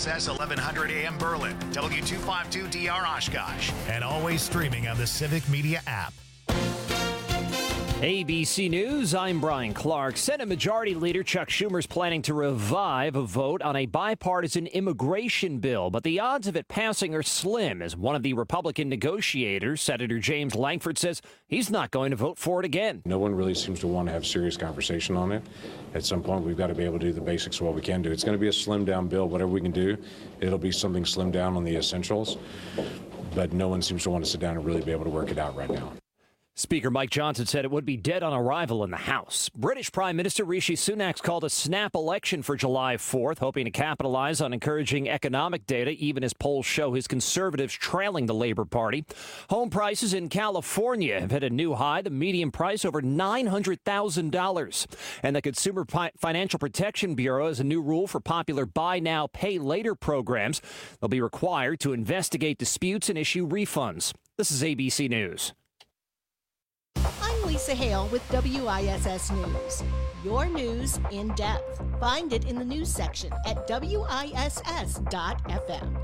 WISS 1100 AM Berlin, W252DR Oshkosh, and always streaming on the Civic Media app. ABC News, I'm Brian Clark. Senate Majority Leader Chuck Schumer's planning to revive a vote on a bipartisan immigration bill, but the odds of it passing are slim, as one of the Republican negotiators, Senator James Lankford, says he's not going to vote for it again. No one really seems to want to have serious conversation on it. At some point, we've got to be able to do the basics of what we can do. It's going to be a slimmed-down bill. Whatever we can do, it'll be something slimmed down on the essentials, but no one seems to want to sit down and really be able to work it out right now. Speaker Mike Johnson said it would be dead on arrival in the House. British Prime Minister Rishi Sunak's called a snap election for July 4th, hoping to capitalize on encouraging economic data, even as polls show his Conservatives trailing the Labour Party. Home prices in California have hit a new high, the median price over $900,000. And the Consumer Financial Protection Bureau has a new rule for popular buy now, pay later programs. They'll be required to investigate disputes and issue refunds. This is ABC News. I'm Lisa Hale with WISS News. Your news in depth. Find it in the news section at WISS.FM.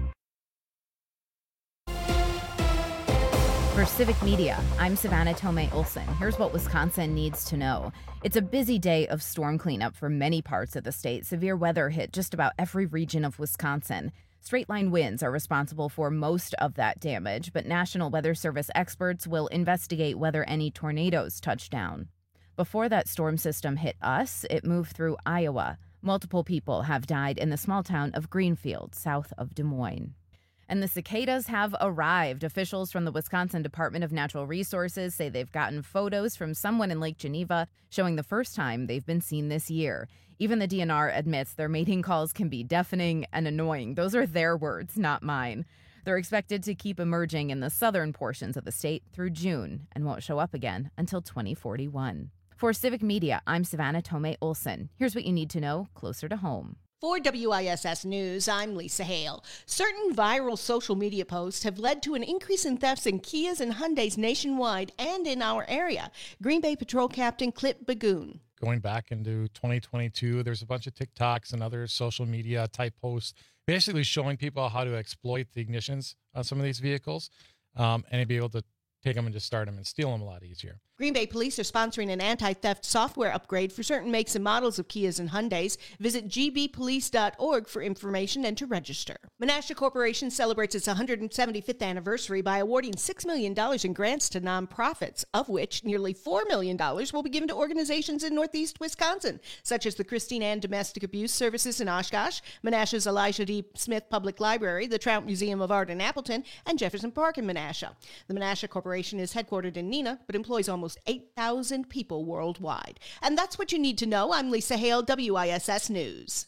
For Civic Media, I'm Savannah Tomei Olson. Here's what Wisconsin needs to know. It's a busy day of storm cleanup for many parts of the state. Severe weather hit just about every region of Wisconsin. Straight-line winds are responsible for most of that damage, but National Weather Service experts will investigate whether any tornadoes touch down. Before that storm system hit us, it moved through Iowa. Multiple people have died in the small town of Greenfield, south of Des Moines. And the cicadas have arrived. Officials from the Wisconsin Department of Natural Resources say they've gotten photos from someone in Lake Geneva showing the first time they've been seen this year. Even the DNR admits their mating calls can be deafening and annoying. Those are their words, not mine. They're expected to keep emerging in the southern portions of the state through June and won't show up again until 2041. For Civic Media, I'm Savannah Tomei Olson. Here's what you need to know closer to home. For WISS News, I'm Lisa Hale. Certain viral social media posts have led to an increase in thefts in Kias and Hyundais nationwide and in our area. Green Bay Patrol Captain Clip Bagoon. Going back into 2022, there's a bunch of TikToks and other social media type posts basically showing people how to exploit the ignitions on some of these vehicles and be able to take them and just start them and steal them a lot easier. Green Bay Police are sponsoring an anti-theft software upgrade for certain makes and models of Kias and Hyundais. Visit gbpolice.org for information and to register. Menasha Corporation celebrates its 175th anniversary by awarding $6 million in grants to nonprofits, of which nearly $4 million will be given to organizations in Northeast Wisconsin, such as the Christine Ann Domestic Abuse Services in Oshkosh, Menasha's Elijah D. Smith Public Library, the Trout Museum of Art in Appleton, and Jefferson Park in Menasha. The Menasha Corporation is headquartered in Neenah, but employs almost 8,000 people worldwide. And that's what you need to know. I'm Lisa Hale, WISS News.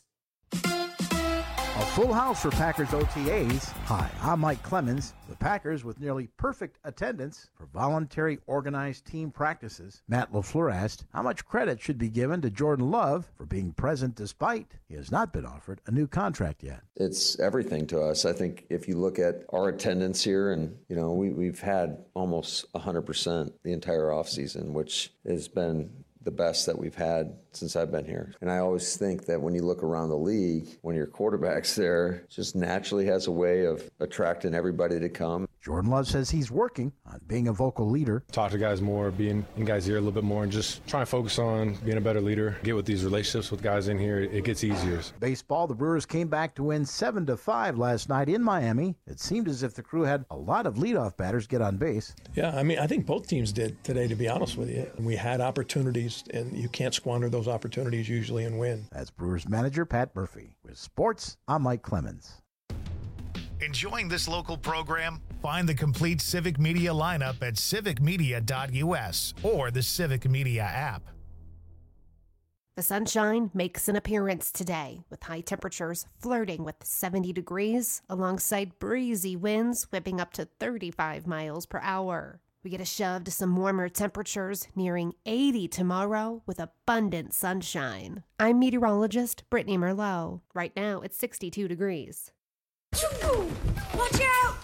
A full house for Packers OTAs. Hi, I'm Mike Clemens. The Packers with nearly perfect attendance for voluntary organized team practices. Matt LaFleur asked how much credit should be given to Jordan Love for being present despite he has not been offered a new contract yet. It's everything to us. I think if you look at our attendance here, and we've had almost 100% the entire offseason, which has been the best that we've had since I've been here. And I always think that when you look around the league, when your quarterback's there, it just naturally has a way of attracting everybody to come. Jordan Love says he's working on being a vocal leader. Talk to guys more, being in guys' ear a little bit more, and just trying to focus on being a better leader. Get with these relationships with guys in here, it gets easier. Baseball, the Brewers came back to win 7-5 last night in Miami. It seemed as if the Crew had a lot of leadoff batters get on base. Yeah, I think both teams did today, to be honest with you. We had opportunities, and you can't squander those opportunities usually and win. That's Brewers manager Pat Murphy. With sports, I'm Mike Clemens. Enjoying this local program? Find the complete Civic Media lineup at civicmedia.us or the Civic Media app. The sunshine makes an appearance today, with high temperatures flirting with 70 degrees, alongside breezy winds whipping up to 35 miles per hour. We get a shove to some warmer temperatures nearing 80 tomorrow with abundant sunshine. I'm meteorologist Brittany Merlot. Right now, it's 62 degrees. Watch out!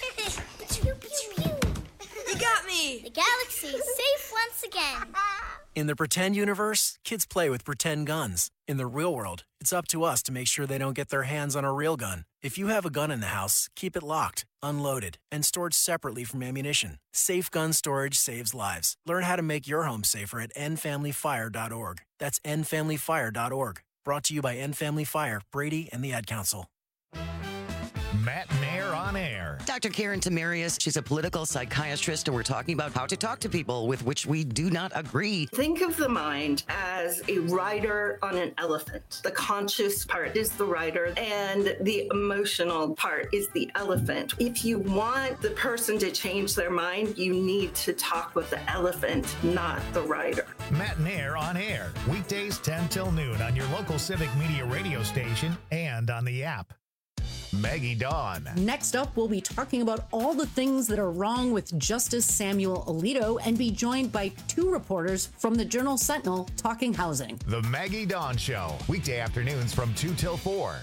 You got me! The galaxy is safe once again. In the pretend universe, kids play with pretend guns. In the real world, it's up to us to make sure they don't get their hands on a real gun. If you have a gun in the house, keep it locked, unloaded, and stored separately from ammunition. Safe gun storage saves lives. Learn how to make your home safer at endfamilyfire.org. That's endfamilyfire.org. Brought to you by End Family Fire, Brady, and the Ad Council. Matt Nair on air. Dr. Karen Tamarius, she's a political psychiatrist, and we're talking about how to talk to people with which we do not agree. Think of the mind as a rider on an elephant. The conscious part is the rider, and the emotional part is the elephant. If you want the person to change their mind, you need to talk with the elephant, not the rider. Matt Nair on air, weekdays 10 till noon on your local Civic Media radio station and on the app. Maggie Dawn. Next up, we'll be talking about all the things that are wrong with Justice Samuel Alito and be joined by two reporters from the Journal Sentinel talking housing. The Maggie Dawn Show, weekday afternoons from 2 till 4.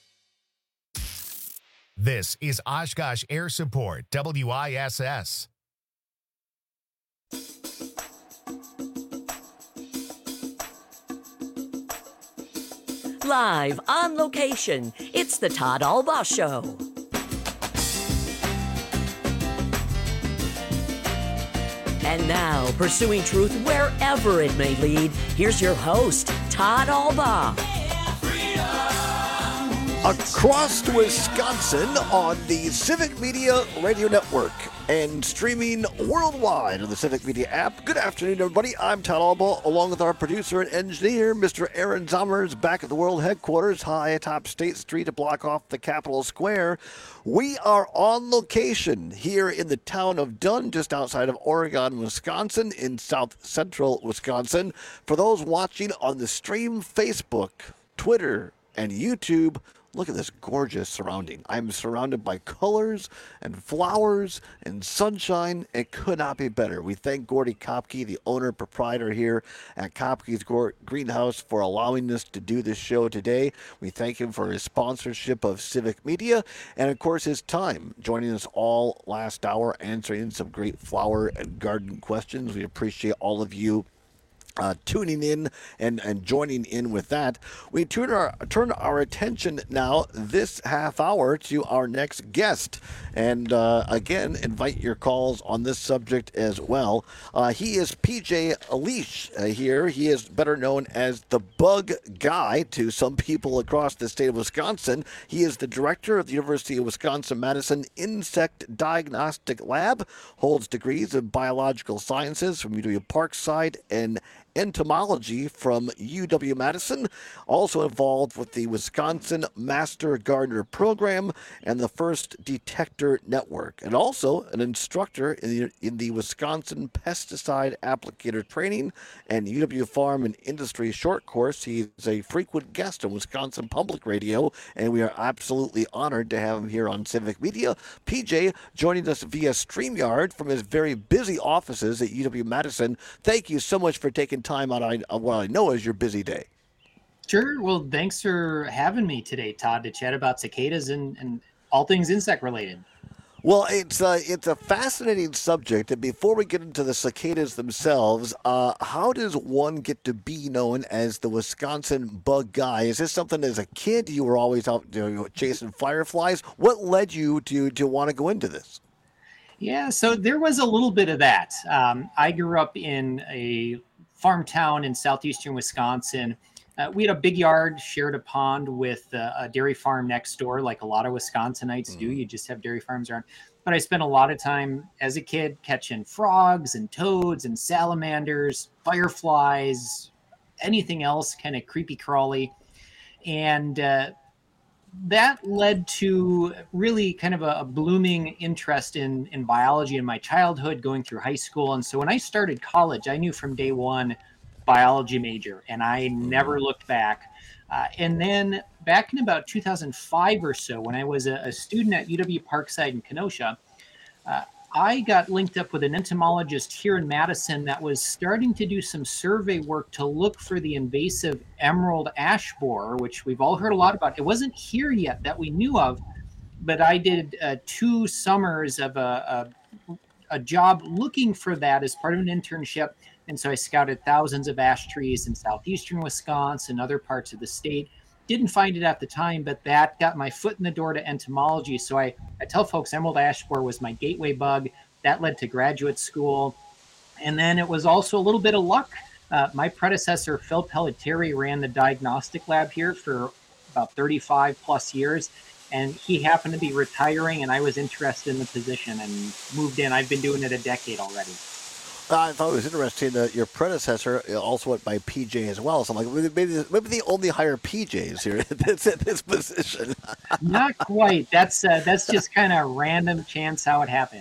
This is Oshkosh Air Support, WISS. Live on location, it's the Todd Albaugh Show. And now, pursuing truth wherever it may lead, here's your host, Todd Albaugh. Across Wisconsin on the Civic Media Radio Network and streaming worldwide on the Civic Media app. Good afternoon, everybody. I'm Todd Albaugh, along with our producer and engineer, Mr. Aaron Zommers, back at the world headquarters, high atop State Street, to block off the Capitol Square. We are on location here in the town of Dunn, just outside of Oregon, Wisconsin, in south central Wisconsin. For those watching on the stream, Facebook, Twitter, and YouTube, look at this gorgeous surrounding. I'm surrounded by colors and flowers and sunshine. It could not be better. We thank Gordy Kopke, the owner proprietor here at Kopke's Greenhouse, for allowing us to do this show today. We thank him for his sponsorship of Civic Media and, of course, his time joining us all last hour, answering some great flower and garden questions. We appreciate all of you tuning in and joining in with that. We turn our attention now this half hour to our next guest, and again invite your calls on this subject as well. He is PJ Elich here. He is better known as the Bug Guy to some people across the state of Wisconsin. He is the director of the University of Wisconsin-Madison Insect Diagnostic Lab, holds degrees in biological sciences from UW-Parkside and entomology from UW-Madison, also involved with the Wisconsin Master Gardener Program and the First Detector Network, and also an instructor in the Wisconsin Pesticide Applicator Training and UW Farm and Industry Short Course. He is a frequent guest on Wisconsin Public Radio, and we are absolutely honored to have him here on Civic Media. PJ joining us via StreamYard from his very busy offices at UW-Madison. Thank you so much for taking time out of what I know is your busy day. Sure. Well, thanks for having me today, Todd, to chat about cicadas and all things insect related. Well, it's a fascinating subject. And before we get into the cicadas themselves, how does one get to be known as the Wisconsin Bug Guy? Is this something as a kid you were always out chasing fireflies? What led you to want to go into this? Yeah, so there was a little bit of that. I grew up in a farm town in southeastern Wisconsin. We had a big yard, shared a pond with a dairy farm next door, like a lot of Wisconsinites do. You just have dairy farms around. But I spent a lot of time as a kid catching frogs and toads and salamanders, fireflies, anything else kind of creepy crawly. And that led to really kind of a blooming interest in biology in my childhood, going through high school. And so when I started college, I knew from day one, biology major, and I never looked back. And then back in about 2005 or so, when I was a student at UW-Parkside in Kenosha, I got linked up with an entomologist here in Madison that was starting to do some survey work to look for the invasive emerald ash borer, which we've all heard a lot about. It wasn't here yet that we knew of, but I did 2 summers of a job looking for that as part of an internship. And so I scouted thousands of ash trees in southeastern Wisconsin, other parts of the state. Didn't find it at the time, but that got my foot in the door to entomology. So I tell folks emerald ash borer was my gateway bug. That led to graduate school. And then it was also a little bit of luck. My predecessor, Phil Pelletieri, ran the diagnostic lab here for about 35 plus years. And he happened to be retiring, and I was interested in the position and moved in. I've been doing it a decade already. I thought it was interesting that your predecessor also went by PJ as well. So I'm like, maybe they only hire PJs here at this position. Not quite. That's just kind of random chance how it happened.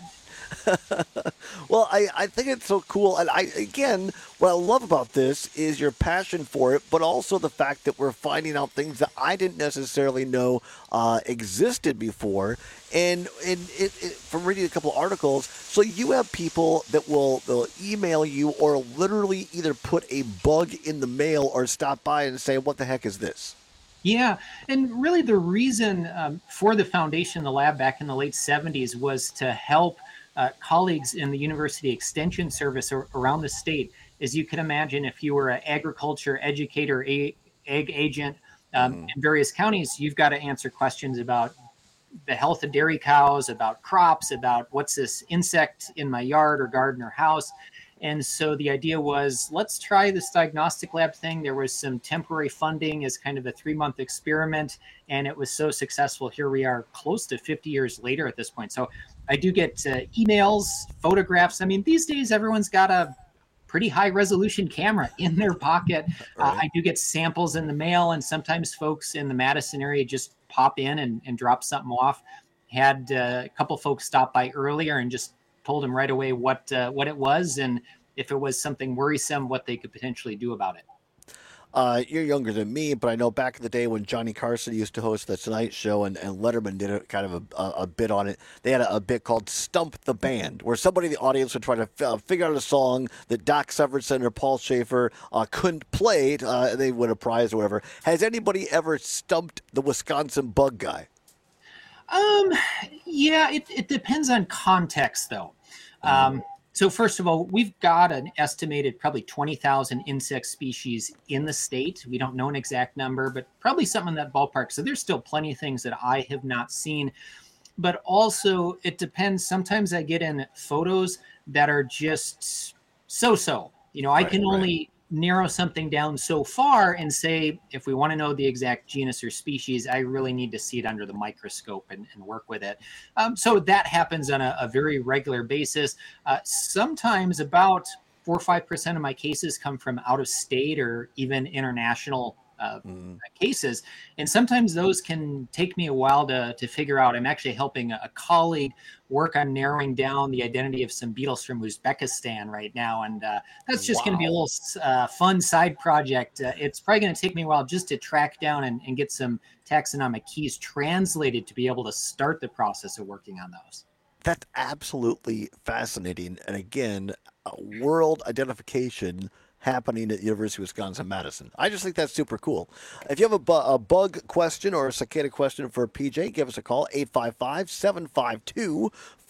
Well, I think it's so cool. And what I love about this is your passion for it, but also the fact that we're finding out things that I didn't necessarily know existed before. And from reading a couple articles, so you have people that they'll email you or literally either put a bug in the mail or stop by and say, what the heck is this? Yeah, and really the reason for the foundation, the lab back in the late 70s, was to help colleagues in the University Extension Service around the state. As you can imagine, if you were an agriculture educator, egg agent in various counties, you've got to answer questions about the health of dairy cows, about crops, about what's this insect in my yard or garden or house. And so the idea was, let's try this diagnostic lab thing. There was some temporary funding as kind of a 3-month experiment, and it was so successful. Here we are close to 50 years later at this point. So I do get emails, photographs. I mean, these days, everyone's got a pretty high resolution camera in their pocket. Right. I do get samples in the mail, and sometimes folks in the Madison area just pop in and drop something off. Had a couple folks stop by earlier and just told them right away what it was, and if it was something worrisome, what they could potentially do about it. You're younger than me, but I know back in the day when Johnny Carson used to host the Tonight Show and Letterman did kind of a bit on it, they had a bit called Stump the Band, where somebody in the audience would try to figure out a song that Doc Severinsen or Paul Schaefer couldn't play. They win a prize or whatever. Has anybody ever stumped the Wisconsin bug guy? Yeah, it depends on context, though. So first of all, we've got an estimated probably 20,000 insect species in the state. We don't know an exact number, but probably something in that ballpark. So there's still plenty of things that I have not seen. But also, it depends. Sometimes I get in photos that are just so-so. I can only narrow something down so far and say, if we want to know the exact genus or species, I really need to see it under the microscope and work with it. So that happens on a very regular basis. Sometimes about 4 or 5% of my cases come from out of state or even international cases. And sometimes those can take me a while to figure out. I'm actually helping a colleague work on narrowing down the identity of some beetles from Uzbekistan right now. And that's just going to be a little fun side project. It's probably going to take me a while just to track down and get some taxonomic keys translated to be able to start the process of working on those. That's absolutely fascinating. And again, world identification happening at the University of Wisconsin-Madison. I just think that's super cool. If you have a bug question or a cicada question for PJ, give us a call, 855-752-4842,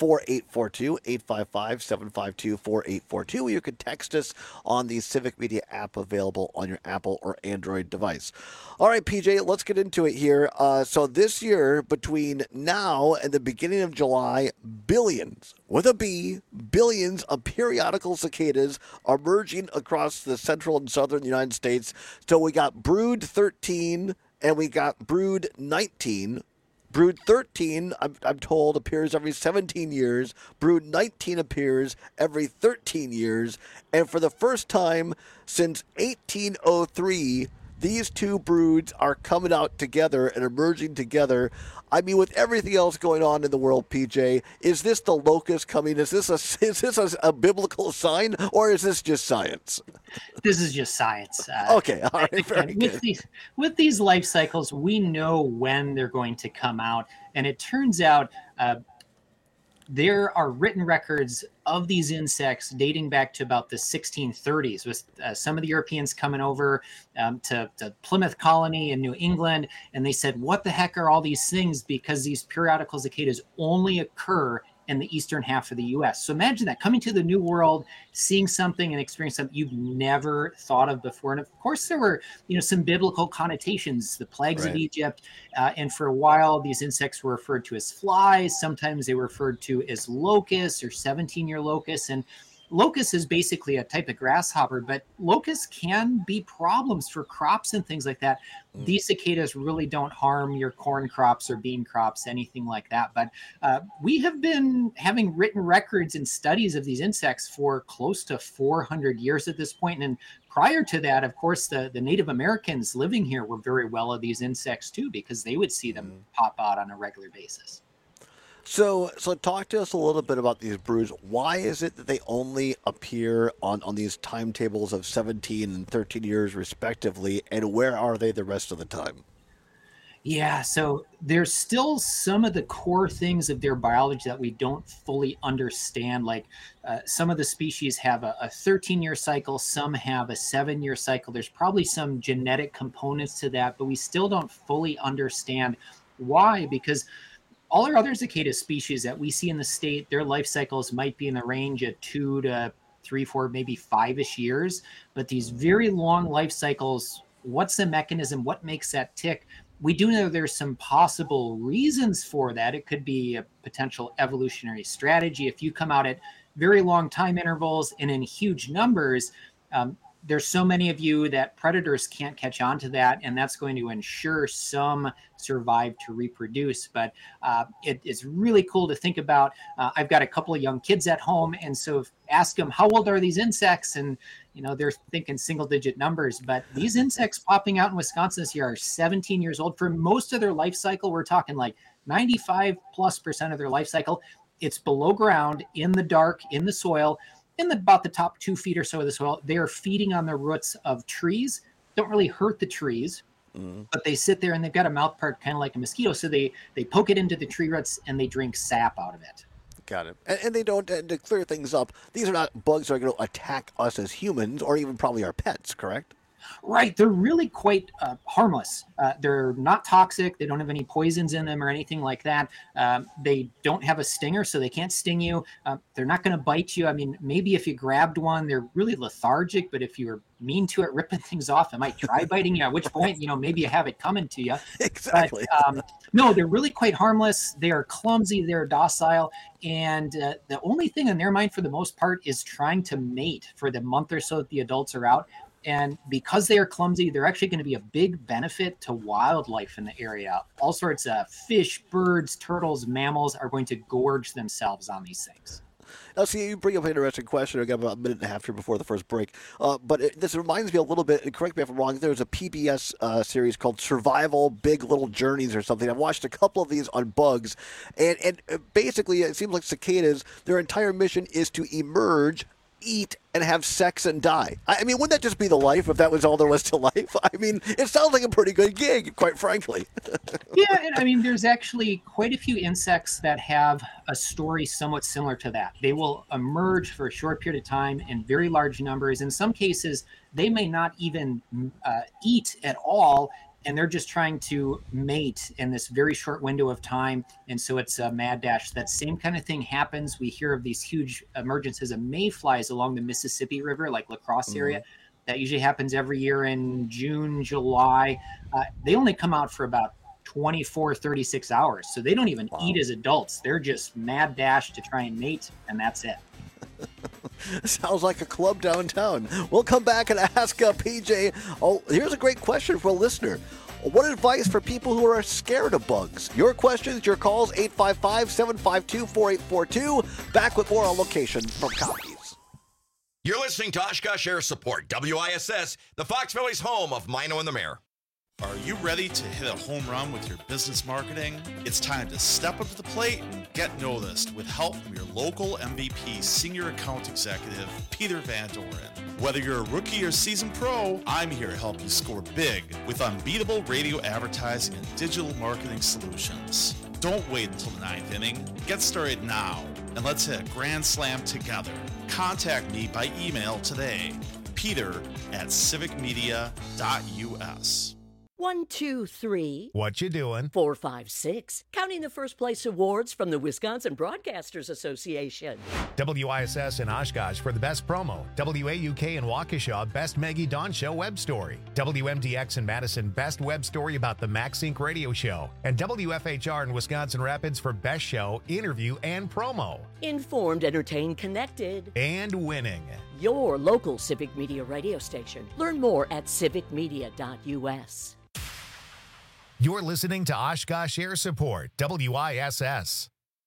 855-752-4842. You can text us on the Civic Media app available on your Apple or Android device. All right, PJ, let's get into it here. So this year, between now and the beginning of July, billions, with a B, billions of periodical cicadas are emerging across the central and southern United States. So we got Brood 13 and we got Brood 19. Brood 13, I'm told, appears every 17 years. Brood 19 appears every 13 years. And for the first time since 1803, these two broods are coming out together and emerging together. I mean, with everything else going on in the world, PJ, is this the locust coming? Is this a biblical sign, or is this just science? This is just science. Okay, all right, very good. With these life cycles, we know when they're going to come out, and it turns out there are written records of these insects dating back to about the 1630s, with some of the Europeans coming over to Plymouth Colony in New England, and they said, what the heck are all these things? Because these periodical cicadas only occur in the eastern half of the U.S. So imagine that, coming to the New World, seeing something and experiencing something you've never thought of before. And of course, there were some biblical connotations, the plagues of Egypt, and for a while, these insects were referred to as flies. Sometimes they were referred to as locusts or 17-year locusts. And locust is basically a type of grasshopper, but locusts can be problems for crops and things like that. These cicadas really don't harm your corn crops or bean crops, anything like that. But we have been having written records and studies of these insects for close to 400 years at this point. And prior to that, of course, the Native Americans living here were very well of these insects too, because they would see them pop out on a regular basis. So talk to us a little bit about these broods. Why is it that they only appear on these timetables of 17 and 13 years respectively, and where are they the rest of the time? Yeah, so there's still some of the core things of their biology that we don't fully understand. Like some of the species have a 13-year cycle, some have a 7-year cycle. There's probably some genetic components to that, but we still don't fully understand why, because all our other cicada species that we see in the state, their life cycles might be in the range of 2 to 3, 4, maybe 5-ish years. But these very long life cycles, what's the mechanism? What makes that tick? We do know there's some possible reasons for that. It could be a potential evolutionary strategy. If you come out at very long time intervals and in huge numbers, there's so many of you that predators can't catch on to that, and that's going to ensure some survive to reproduce. But it's really cool to think about. I've got a couple of young kids at home, and so ask them, how old are these insects? And they're thinking single-digit numbers. But these insects popping out in Wisconsin this year are 17 years old. For most of their life cycle, we're talking like 95+% of their life cycle. It's below ground, in the dark, in the soil. In about the top 2 feet or so of the soil, they are feeding on the roots of trees. Don't really hurt the trees, but they sit there and they've got a mouth part kind of like a mosquito. So they poke it into the tree roots and they drink sap out of it. Got it. And they don't, and to clear things up, these are not bugs that are going to attack us as humans or even probably our pets, correct? Right. They're really quite harmless. They're not toxic. They don't have any poisons in them or anything like that. They don't have a stinger, so they can't sting you. They're not going to bite you. I mean, maybe if you grabbed one, they're really lethargic, but if you were mean to it, ripping things off, it might try biting you, at which point, maybe you have it coming to you. Exactly. But, no, they're really quite harmless. They are clumsy. They're docile. And the only thing on their mind for the most part is trying to mate for the month or so that the adults are out. And because they are clumsy, they're actually going to be a big benefit to wildlife in the area. All sorts of fish, birds, turtles, mammals are going to gorge themselves on these things. Now, see, you bring up an interesting question. I got about a minute and a half here before the first break. But this reminds me a little bit, and correct me if I'm wrong, there's a PBS series called Survival Big Little Journeys or something. I've watched a couple of these on bugs. And basically, it seems like cicadas, their entire mission is to emerge, eat, and have sex and die. I mean, wouldn't that just be the life if that was all there was to life? I mean, it sounds like a pretty good gig, quite frankly. Yeah, and I mean, there's actually quite a few insects that have a story somewhat similar to that. They will emerge for a short period of time in very large numbers. In some cases, they may not even eat at all, and they're just trying to mate in this very short window of time. And so it's a mad dash. That same kind of thing happens. We hear of these huge emergences of mayflies along the Mississippi River, like La Crosse area. That usually happens every year in June, July. They only come out for about 24, 36 hours. So they don't even eat as adults. They're just mad dash to try and mate, and that's it. Sounds like a club downtown. We'll come back and ask PJ. Oh, here's a great question for a listener. What advice for people who are scared of bugs? Your questions, your calls, 855-752-4842. Back with more on location from Copies. You're listening to Oshkosh Air Support, WISS, the Fox Valley's home of Mino and the Mayor. Are you ready to hit a home run with your business marketing? It's time to step up to the plate and get noticed with help from your local MVP Senior Account Executive, Peter Van Doren. Whether you're a rookie or seasoned pro, I'm here to help you score big with unbeatable radio advertising and digital marketing solutions. Don't wait until the ninth inning. Get started now, and let's hit a grand slam together. Contact me by email today, peter@civicmedia.us. 1, 2, 3. What you doing? 4, 5, 6. Counting the first place awards from the Wisconsin Broadcasters Association. WISS in Oshkosh for the best promo. WAUK in Waukesha, best Maggie Dawn Show web story. WMDX in Madison, best web story about the MaxSync radio show. And WFHR in Wisconsin Rapids for best show, interview, and promo. Informed, entertained, connected. And winning. Your local Civic Media radio station. Learn more at civicmedia.us. You're listening to Oshkosh Air Support, WISS.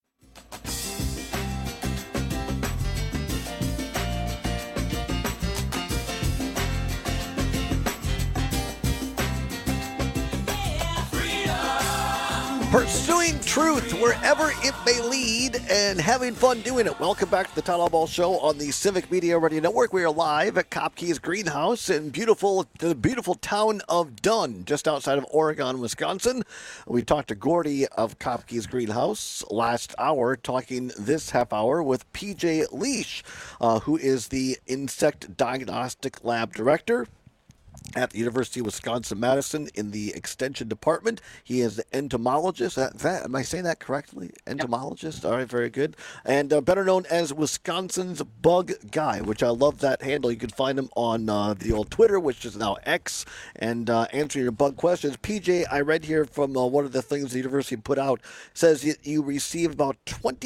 Pursuing truth wherever it may lead and having fun doing it. Welcome back to the Todd Albaugh Show on the Civic Media Radio Network. We are live at Kopke's Greenhouse in the beautiful town of Dunn, just outside of Oregon, Wisconsin. We talked to Gordy of Kopke's Greenhouse last hour, talking this half hour with PJ Leash, who is the Insect Diagnostic Lab Director at the University of Wisconsin-Madison in the Extension Department. He is an entomologist. Am I saying that correctly? Entomologist? All right, very good. And better known as Wisconsin's Bug Guy, which I love that handle. You can find him on the old Twitter, which is now X, and answering your bug questions. PJ, I read here from one of the things the university put out, says you receive about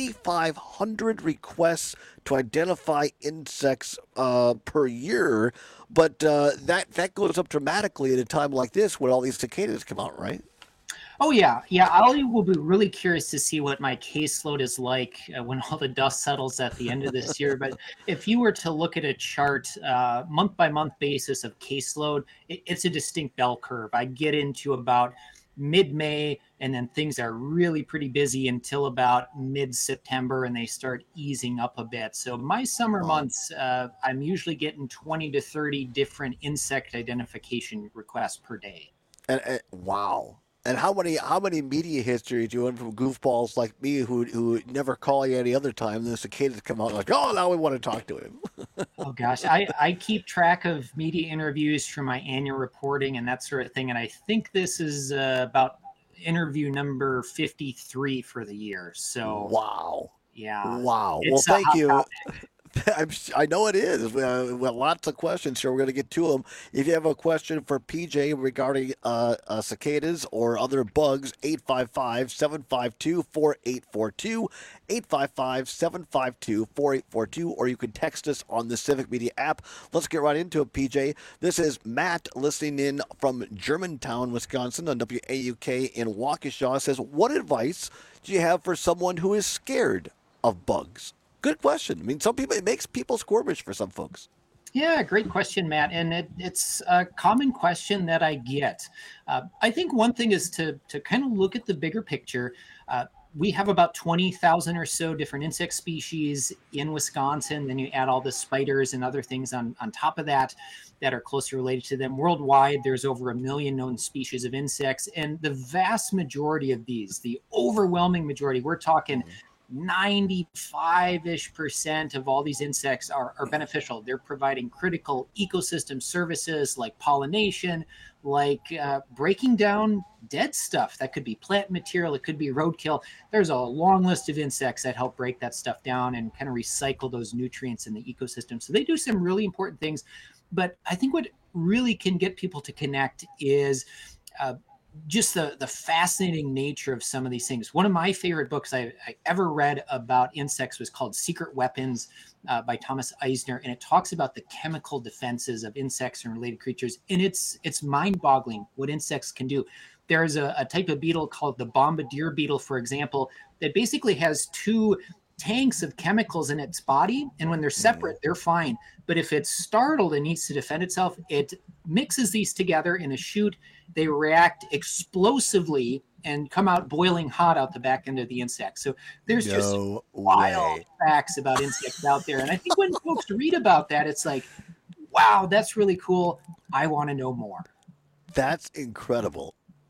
2,500 requests to identify insects per year, but that goes up dramatically at a time like this when all these cicadas come out, right? Oh, yeah. I will be really curious to see what my caseload is like when all the dust settles at the end of this year. But if you were to look at a chart, month-by-month basis of caseload, it's a distinct bell curve. I get into about mid-May, and then things are really pretty busy until about mid-September, and they start easing up a bit. So my summer months, I'm usually getting 20 to 30 different insect identification requests per day. And wow. And how many media history do you want from goofballs like me who never call you any other time? And the cicadas come out like, oh, now we want to talk to him. Oh gosh, I keep track of media interviews from my annual reporting and that sort of thing, and I think this is about interview number 53 for the year. So wow, yeah, wow. Well, thank you. I know it is. We have lots of questions here. We're going to get to them. If you have a question for PJ regarding cicadas or other bugs, 855-752-4842, 855-752-4842, or you can text us on the Civic Media app. Let's get right into it, PJ. This is Matt listening in from Germantown, Wisconsin on WAUK in Waukesha. It says, what advice do you have for someone who is scared of bugs? Good question. I mean, it makes people squirmish for some folks. Yeah, great question, Matt. And it's a common question that I get. I think one thing is to kind of look at the bigger picture. We have about 20,000 or so different insect species in Wisconsin. Then you add all the spiders and other things on top of that are closely related to them. Worldwide, there's over 1 million known species of insects. And the vast majority of these, the overwhelming majority, we're talking 95-ish% of all these insects are beneficial. They're providing critical ecosystem services like pollination, like breaking down dead stuff. That could be plant material, it could be roadkill. There's a long list of insects that help break that stuff down and kind of recycle those nutrients in the ecosystem. So they do some really important things. But I think what really can get people to connect is just the fascinating nature of some of these things. One of my favorite books I ever read about insects was called Secret Weapons by Thomas Eisner, and it talks about the chemical defenses of insects and related creatures. And it's mind-boggling what insects can do. There's a type of beetle called the bombardier beetle, for example, that basically has two tanks of chemicals in its body, and when they're separate, they're fine. But if it's startled and needs to defend itself, it mixes these together in a chute. They react explosively and come out boiling hot out the back end of the insect. So there's just wild facts about insects out there. And I think when folks read about that, it's like, wow, that's really cool. I want to know more. That's incredible.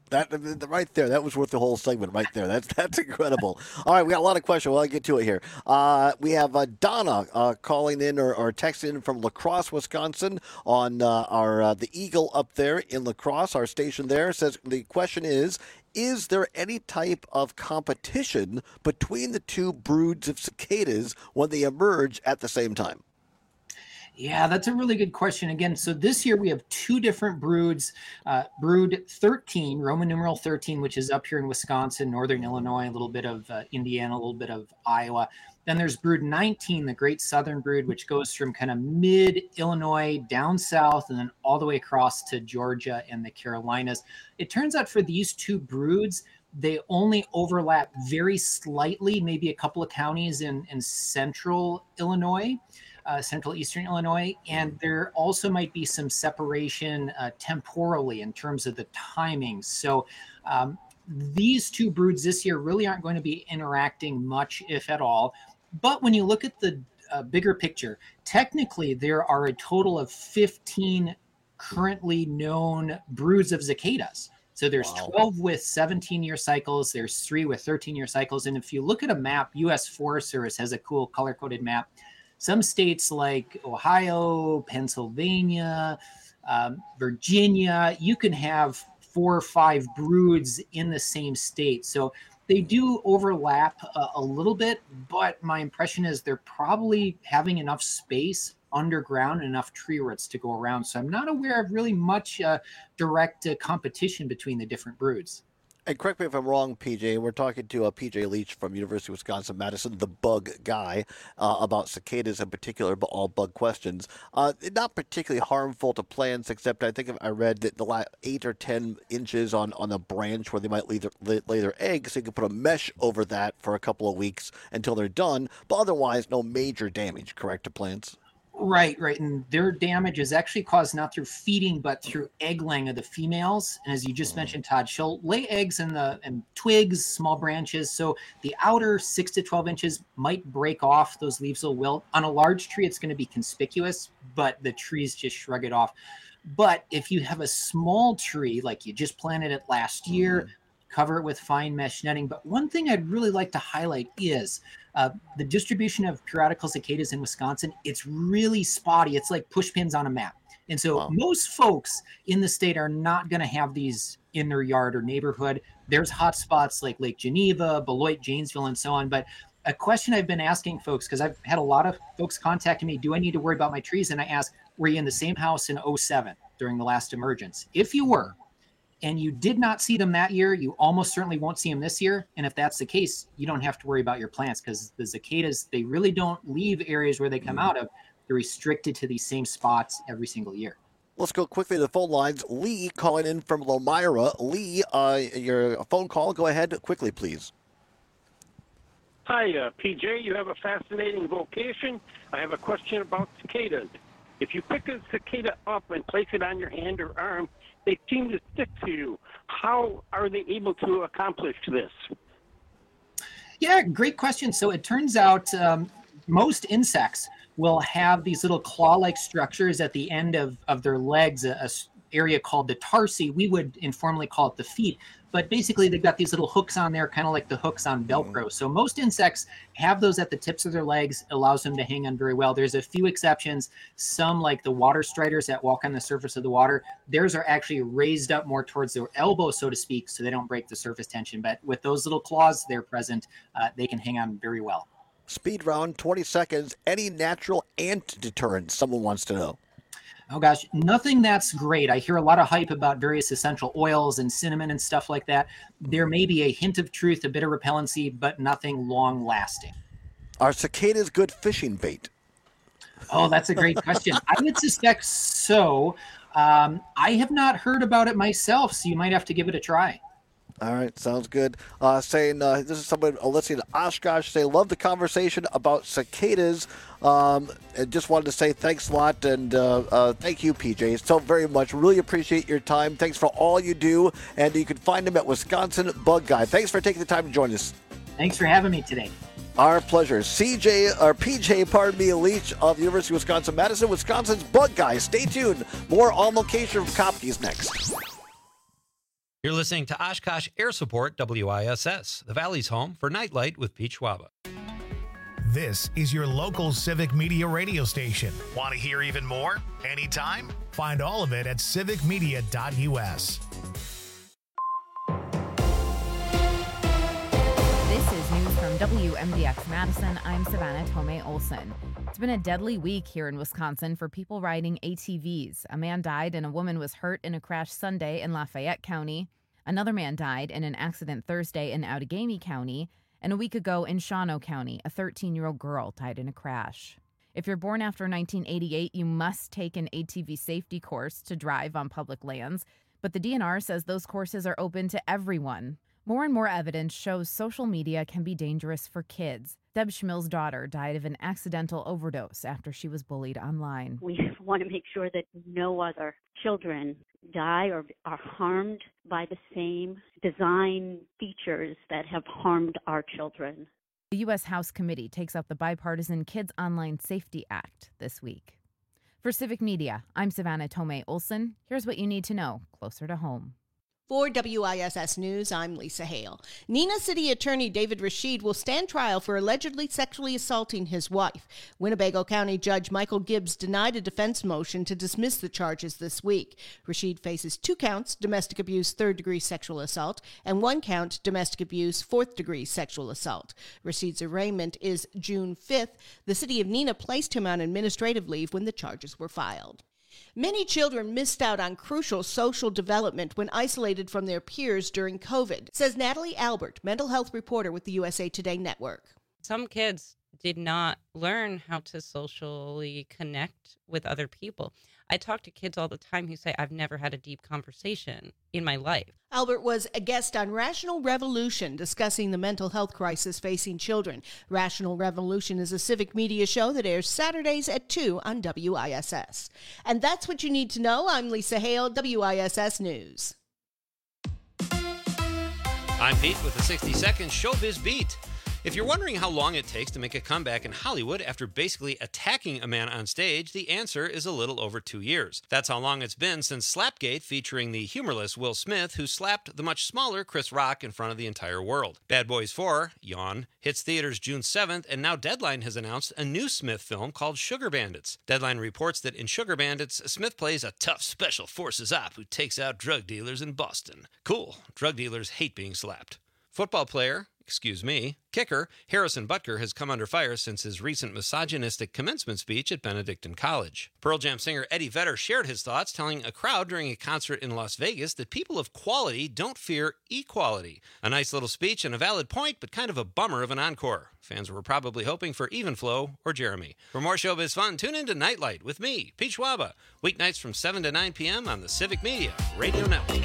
That right there, that was worth the whole segment right there. That's incredible. All right, we got a lot of questions. Well, I'll get to it here. We have Donna calling in or texting in from La Crosse, Wisconsin, on the Eagle up there in La Crosse, our station there. Says the question is there any type of competition between the two broods of cicadas when they emerge at the same time? Yeah, that's a really good question. Again, so this year we have two different broods. Brood 13, Roman numeral 13, which is up here in Wisconsin, northern Illinois, a little bit of Indiana, a little bit of Iowa. Then there's brood 19, the Great Southern Brood, which goes from kind of mid-Illinois down south and then all the way across to Georgia and the Carolinas. It turns out for these two broods, they only overlap very slightly, maybe a couple of counties in central Illinois. Central Eastern Illinois, and there also might be some separation temporally in terms of the timing. So these two broods this year really aren't going to be interacting much, if at all. But when you look at the bigger picture, technically there are a total of 15 currently known broods of cicadas. So there's 12 with 17-year cycles. There's 3 with 13-year cycles. And if you look at a map, U.S. Forest Service has a cool color-coded map. Some states like Ohio, Pennsylvania, Virginia, you can have 4 or 5 broods in the same state. So they do overlap a little bit, but my impression is they're probably having enough space underground, enough tree roots to go around. So I'm not aware of really much direct competition between the different broods. And correct me if I'm wrong, PJ. We're talking to PJ Leach from University of Wisconsin-Madison, the bug guy, about cicadas in particular, but all bug questions. Not particularly harmful to plants, except I think I read that the 8 or 10 inches on a branch where they might lay their eggs, so you can put a mesh over that for a couple of weeks until they're done. But otherwise, no major damage, correct, to plants? Right. And their damage is actually caused not through feeding, but through egg laying of the females. And as you just mentioned, Todd, she'll lay eggs in twigs, small branches. So the outer 6 to 12 inches might break off. Those leaves will wilt. On a large tree, it's going to be conspicuous, but the trees just shrug it off. But if you have a small tree, like you just planted it last year, cover it with fine mesh netting. But one thing I'd really like to highlight is the distribution of periodical cicadas in Wisconsin. It's really spotty. It's like push pins on a map. And so most folks in the state are not going to have these in their yard or neighborhood. There's hot spots like Lake Geneva, Beloit, Janesville, and so on. But a question I've been asking folks, because I've had a lot of folks contacting me, do I need to worry about my trees? And I ask, were you in the same house in 2007 during the last emergence? If you were, and you did not see them that year, you almost certainly won't see them this year. And if that's the case, you don't have to worry about your plants, because the cicadas, they really don't leave areas where they come out of. They're restricted to these same spots every single year. Let's go quickly to the phone lines. Lee calling in from Lomira. Lee, your phone call, go ahead quickly, please. Hi, PJ. You have a fascinating vocation. I have a question about cicadas. If you pick a cicada up and place it on your hand or arm, they seem to stick to you. How are they able to accomplish this? Yeah, great question. So it turns out most insects will have these little claw-like structures at the end of their legs, a area called the tarsi. We would informally call it the feet. But basically, they've got these little hooks on there, kind of like the hooks on Velcro. So most insects have those at the tips of their legs. It allows them to hang on very well. There's a few exceptions. Some, like the water striders that walk on the surface of the water, theirs are actually raised up more towards their elbow, so to speak, so they don't break the surface tension. But with those little claws there present, they can hang on very well. Speed round, 20 seconds. Any natural ant deterrent, someone wants to know? Oh gosh, nothing that's great. I hear a lot of hype about various essential oils and cinnamon and stuff like that. There may be a hint of truth, a bit of repellency, but nothing long lasting. Are cicadas good fishing bait? Oh, that's a great question. I would suspect so. I have not heard about it myself, so you might have to give it a try. All right, sounds good. This is someone listening to Oshkosh say, love the conversation about cicadas. And just wanted to say thanks a lot, and thank you, PJ, so very much. Really appreciate your time. Thanks for all you do, and you can find him at Wisconsin Bug Guy. Thanks for taking the time to join us. Thanks for having me today. Our pleasure. PJ Leach of the University of Wisconsin-Madison, Wisconsin's Bug Guy. Stay tuned. More on location from Kopke's next. You're listening to Oshkosh Air Support WISS, the Valley's home for Nightlight with Pete Schwaba. This is your local Civic Media radio station. Want to hear even more? Anytime? Find all of it at civicmedia.us. This is news from WMDX Madison. I'm Savannah Tomei Olson. It's been a deadly week here in Wisconsin for people riding ATVs. A man died and a woman was hurt in a crash Sunday in Lafayette County. Another man died in an accident Thursday in Outagamie County. And a week ago in Shawano County, a 13-year-old girl died in a crash. If you're born after 1988, you must take an ATV safety course to drive on public lands. But the DNR says those courses are open to everyone. More and more evidence shows social media can be dangerous for kids. Deb Schmill's daughter died of an accidental overdose after she was bullied online. We want to make sure that no other children die or are harmed by the same design features that have harmed our children. The U.S. House Committee takes up the bipartisan Kids Online Safety Act this week. For Civic Media, I'm Savannah Tomei Olson. Here's what you need to know closer to home. For WISS News, I'm Lisa Hale. Neenah City Attorney David Rashid will stand trial for allegedly sexually assaulting his wife. Winnebago County Judge Michael Gibbs denied a defense motion to dismiss the charges this week. Rashid faces 2 counts, domestic abuse, 3rd-degree sexual assault, and 1 count, domestic abuse, 4th-degree sexual assault. Rashid's arraignment is June 5th. The city of Neenah placed him on administrative leave when the charges were filed. Many children missed out on crucial social development when isolated from their peers during COVID, says Natalie Albert, mental health reporter with the USA Today Network. Some kids did not learn how to socially connect with other people. I talk to kids all the time who say, I've never had a deep conversation in my life. Albert was a guest on Rational Revolution discussing the mental health crisis facing children. Rational Revolution is a civic media show that airs Saturdays at 2 on WISS. And that's what you need to know. I'm Lisa Hale, WISS News. I'm Pete with the 60-second Showbiz Beat. If you're wondering how long it takes to make a comeback in Hollywood after basically attacking a man on stage, the answer is a little over 2 years. That's how long it's been since Slapgate, featuring the humorless Will Smith, who slapped the much smaller Chris Rock in front of the entire world. Bad Boys 4, yawn, hits theaters June 7th, and now Deadline has announced a new Smith film called Sugar Bandits. Deadline reports that in Sugar Bandits, Smith plays a tough special forces op who takes out drug dealers in Boston. Cool. Drug dealers hate being slapped. Football player, kicker, Harrison Butker has come under fire since his recent misogynistic commencement speech at Benedictine College. Pearl Jam singer Eddie Vedder shared his thoughts, telling a crowd during a concert in Las Vegas that people of quality don't fear equality. A nice little speech and a valid point, but kind of a bummer of an encore. Fans were probably hoping for Even Flow or Jeremy. For more showbiz fun, tune in to Nightlight with me, Pete Schwaba, weeknights from 7 to 9 p.m. on the Civic Media Radio Network.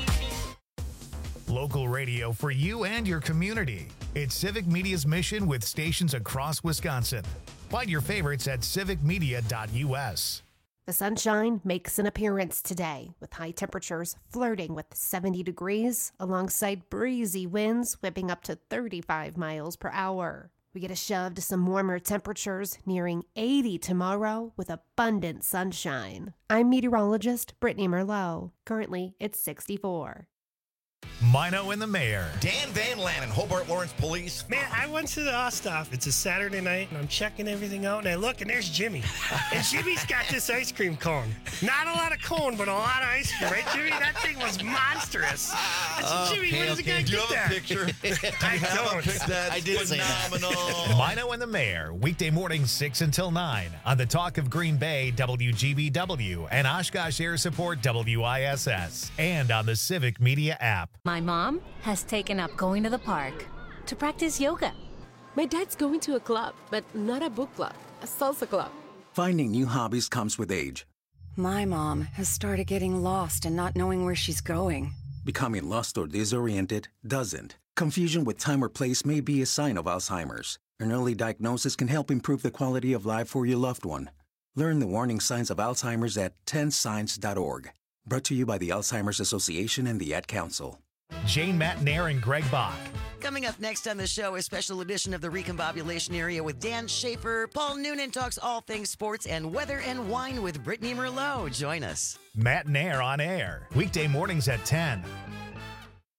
Local radio for you and your community. It's Civic Media's mission with stations across Wisconsin. Find your favorites at civicmedia.us. The sunshine makes an appearance today, with high temperatures flirting with 70 degrees, alongside breezy winds whipping up to 35 miles per hour. We get a shove to some warmer temperatures nearing 80 tomorrow with abundant sunshine. I'm meteorologist Brittany Merlot. Currently, it's 64. Mino and the Mayor. Dan Van Lannen, Hobart Lawrence Police. Man, I went to the Osthoff. It's a Saturday night, and I'm checking everything out, and I look, and there's Jimmy. And Jimmy's got this ice cream cone. Not a lot of cone, but a lot of ice cream, right, Jimmy? That thing was monstrous. I said, Jimmy, when is it going to get that? Do you have a picture? I don't. I did say that. Mino and the Mayor, weekday mornings 6 until 9 on the Talk of Green Bay, WGBW, and Oshkosh Air Support, WISS, and on the Civic Media app. My mom has taken up going to the park to practice yoga. My dad's going to a club, but not a book club, a salsa club. Finding new hobbies comes with age. My mom has started getting lost and not knowing where she's going. Becoming lost or disoriented doesn't. Confusion with time or place may be a sign of Alzheimer's. An early diagnosis can help improve the quality of life for your loved one. Learn the warning signs of Alzheimer's at 10signs.org. Brought to you by the Alzheimer's Association and the Ad Council. Jane Matnair and Greg Bach. Coming up next on the show, a special edition of the Recombobulation Area with Dan Schaefer. Paul Noonan talks all things sports and weather and wine with Brittany Merlot. Join us. Matnair on air, weekday mornings at 10.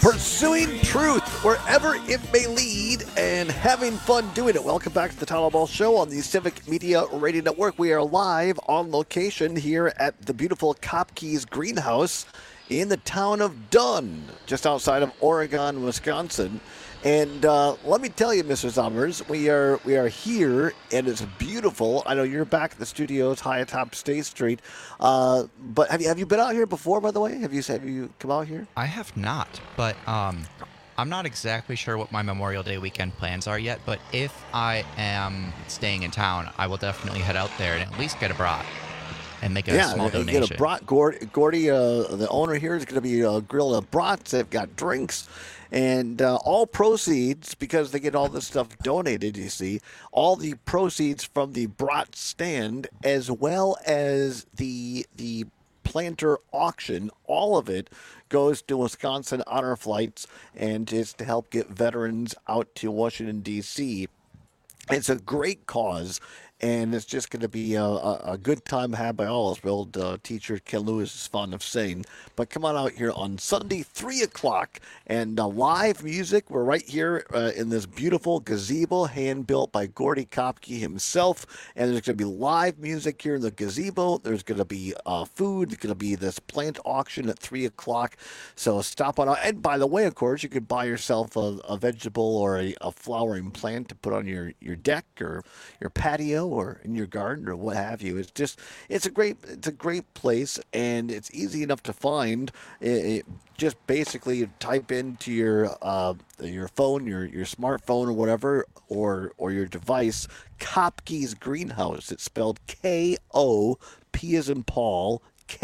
Pursuing truth wherever it may lead and having fun doing it. Welcome back to the Tyler Ball Show on the Civic Media Radio Network. We are live on location here at the beautiful Kopke's Greenhouse in the town of Dunn, just outside of Oregon, Wisconsin. And let me tell you, Mr. Summers, we are here, and it's beautiful. I know you're back at the studios high atop State Street, but have you been out here before? By the way, have you come out here? I have not, but I'm not exactly sure what my Memorial Day weekend plans are yet. But if I am staying in town, I will definitely head out there and at least get a brat and make a small donation. Get a brat. Gordy, the owner here, is going to be grilling brats. They've got drinks. And all proceeds, because they get all this stuff donated, you see, all the proceeds from the brat stand, as well as the planter auction, all of it goes to Wisconsin Honor Flights, and is to help get veterans out to Washington, D.C. It's a great cause. And it's just going to be a good time had by all, as my old teacher Ken Lewis is fond of saying. But come on out here on Sunday, 3 o'clock, and live music. We're right here in this beautiful gazebo, hand-built by Gordy Kopke himself. And there's going to be live music here in the gazebo. There's going to be food. There's going to be this plant auction at 3 o'clock. So stop on out. And by the way, of course, you could buy yourself a vegetable or a flowering plant to put on your deck or your patio or in your garden or what have you. It's a great place, and it's easy enough to find. Just basically type into your phone, your smartphone or whatever, or your device, Kopke's Greenhouse. It's spelled K-O-P as in Paul,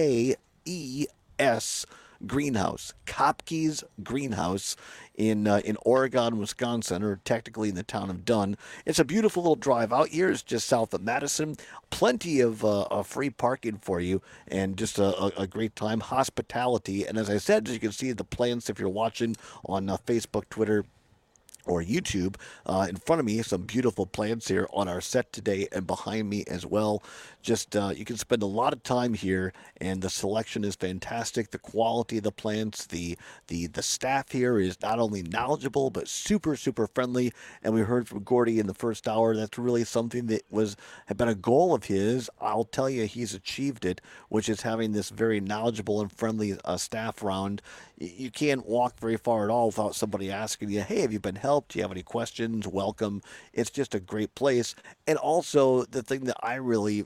K-E-S Greenhouse. Kopke's Greenhouse in Oregon, Wisconsin, or technically in the town of Dunn. It's a beautiful little drive out here. It's just south of Madison. Plenty of free parking for you, and just a great time. Hospitality. And as I said, as you can see the plants if you're watching on Facebook, Twitter, or YouTube. In front of me, some beautiful plants here on our set today, and behind me as well. Just you can spend a lot of time here, and the selection is fantastic. The quality of the plants, the staff here is not only knowledgeable but super friendly. And we heard from Gordy in the first hour. That's really something that had been a goal of his. I'll tell you, he's achieved it, which is having this very knowledgeable and friendly staff around. You can't walk very far at all without somebody asking you, "Hey, have you been helped? Do you have any questions? Welcome." It's just a great place. And also, the thing that I really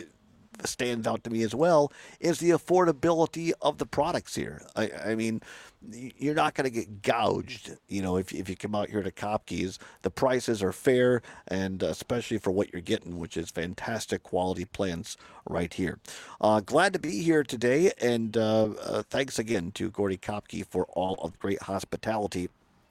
stands out to me as well is the affordability of the products here. I mean, you're not going to get gouged, if you come out here to Kopke's. The prices are fair, and especially for what you're getting, which is fantastic quality plants right here. Glad to be here today, and thanks again to Gordy Kopke for all of the great hospitality.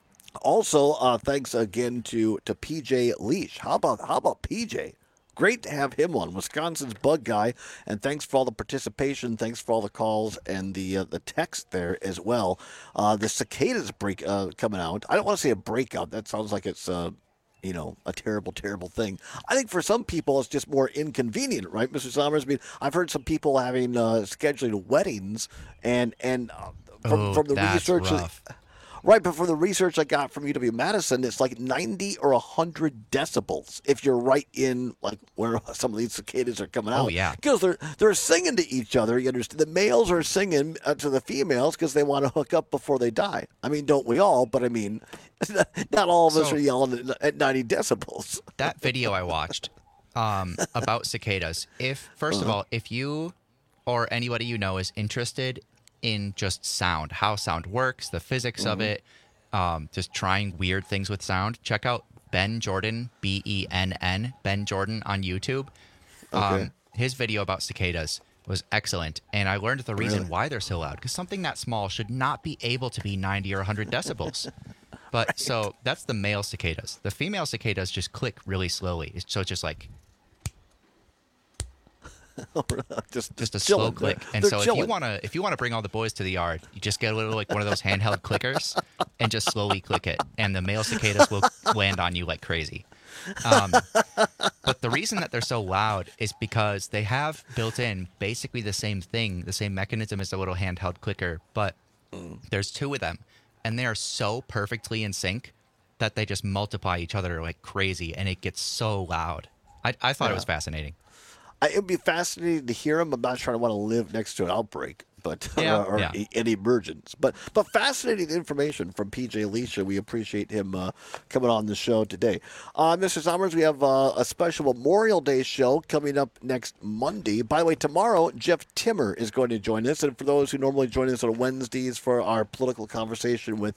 Also, thanks again to PJ Leash. How about PJ? Great to have him on, Wisconsin's bug guy, and thanks for all the participation. Thanks for all the calls and the text there as well. The cicadas coming out. I don't want to say a breakout. That sounds like it's a terrible thing. I think for some people it's just more inconvenient, right, Mr. Sommers? I mean, I've heard some people having scheduling weddings, and from the research. Rough. Right, but from the research I got from UW-Madison, it's like 90 or 100 decibels if you're right in like where some of these cicadas are coming out. Oh, yeah. Because they're singing to each other, you understand? The males are singing to the females because they want to hook up before they die. I mean, don't we all? But I mean, not all of us are yelling at 90 decibels. That video I watched about cicadas, first of all, if you or anybody you know is interested in just sound, how sound works, the physics of it, just trying weird things with sound, check out Ben Jordan, B-E-N-N, Ben Jordan on YouTube. Okay. His video about cicadas was excellent, and I learned the reason why they're so loud, because something that small should not be able to be 90 or 100 decibels. But right. So that's the male cicadas. The female cicadas just click really slowly. So it's just like... just a slow click. And so if you want to bring all the boys to the yard, you just get a little like one of those handheld clickers and just slowly click it, and the male cicadas will land on you like crazy. But the reason that they're so loud is because they have built in basically the same thing, the same mechanism as a little handheld clicker, but there's two of them. and they are so perfectly in sync that they just multiply each other like crazy, and it gets so loud. I thought it was fascinating. It would be fascinating to hear him. I'm not sure I want to live next to an outbreak, but or an emergence. But fascinating information from PJ Alicia. We appreciate him coming on the show today. Mr. Sommers, we have a special Memorial Day show coming up next Monday. By the way, tomorrow, Jeff Timmer is going to join us. And for those who normally join us on Wednesdays for our political conversation with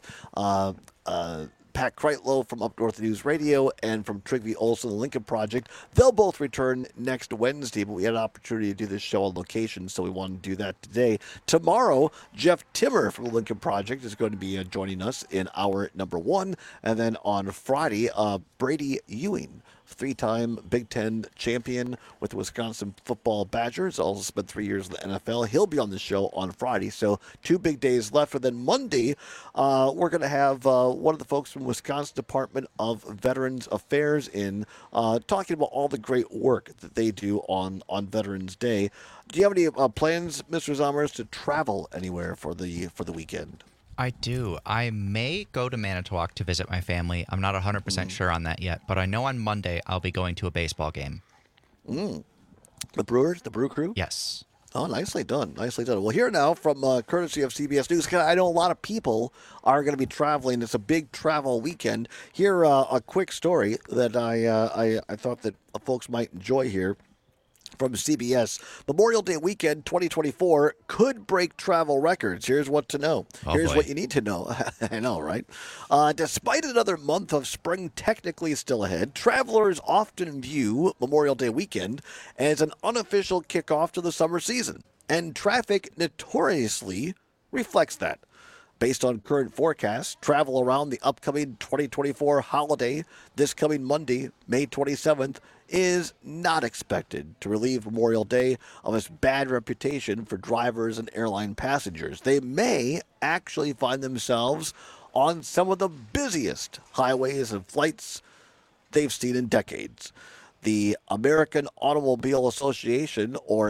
Pat Kreitlow from Up North News Radio and from Trygve Olsen, the Lincoln Project. They'll both return next Wednesday, but we had an opportunity to do this show on location, so we wanted to do that today. Tomorrow, Jeff Timmer from the Lincoln Project is going to be joining us in hour number 1. And then on Friday, Brady Ewing, 3-time Big Ten champion with the Wisconsin Football Badgers, also spent 3 years in the NFL. He'll be on the show on Friday, so 2 big days left. And then Monday, we're going to have one of the folks from Wisconsin Department of Veterans Affairs in talking about all the great work that they do on Veterans Day. Do you have any plans, Mr. Zommers, to travel anywhere for the weekend? I do. I may go to Manitowoc to visit my family. I'm not 100% sure on that yet, but I know on Monday I'll be going to a baseball game. The Brewers, the Brew Crew? Yes. Oh, nicely done. Nicely done. Well, here now from courtesy of CBS News, because I know a lot of people are going to be traveling. It's a big travel weekend. Here, a quick story that I thought that folks might enjoy here. From CBS, Memorial Day weekend 2024 could break travel records. Here's what to know. Here's what you need to know. I know, right? Despite another month of spring technically still ahead, travelers often view Memorial Day weekend as an unofficial kickoff to the summer season, and traffic notoriously reflects that. Based on current forecasts, travel around the upcoming 2024 holiday this coming Monday, May 27th, is not expected to relieve Memorial Day of its bad reputation for drivers and airline passengers. They may actually find themselves on some of the busiest highways and flights they've seen in decades. The American Automobile Association, or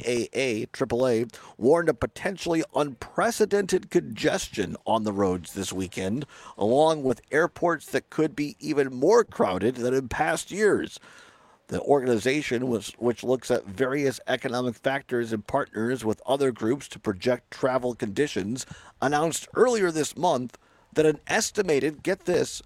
AAA, warned of potentially unprecedented congestion on the roads this weekend, along with airports that could be even more crowded than in past years. The organization, which looks at various economic factors and partners with other groups to project travel conditions, announced earlier this month that an estimated, get this,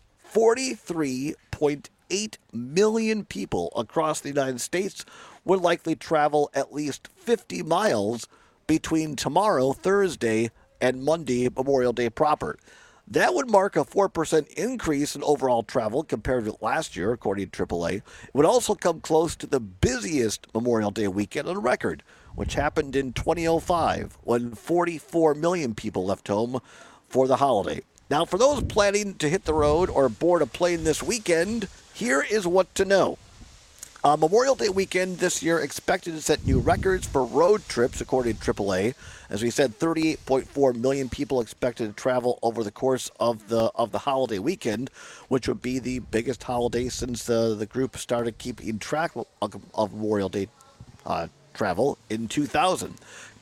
43.8 million people across the United States would likely travel at least 50 miles between tomorrow, Thursday, and Monday, Memorial Day proper. That would mark a 4% increase in overall travel compared to last year, according to AAA. It would also come close to the busiest Memorial Day weekend on record, which happened in 2005, when 44 million people left home for the holiday. Now, for those planning to hit the road or board a plane this weekend, here is what to know. Memorial Day weekend this year expected to set new records for road trips, according to AAA. As we said, 38.4 million people expected to travel over the course of the holiday weekend, which would be the biggest holiday since the group started keeping track of Memorial Day travel in 2000.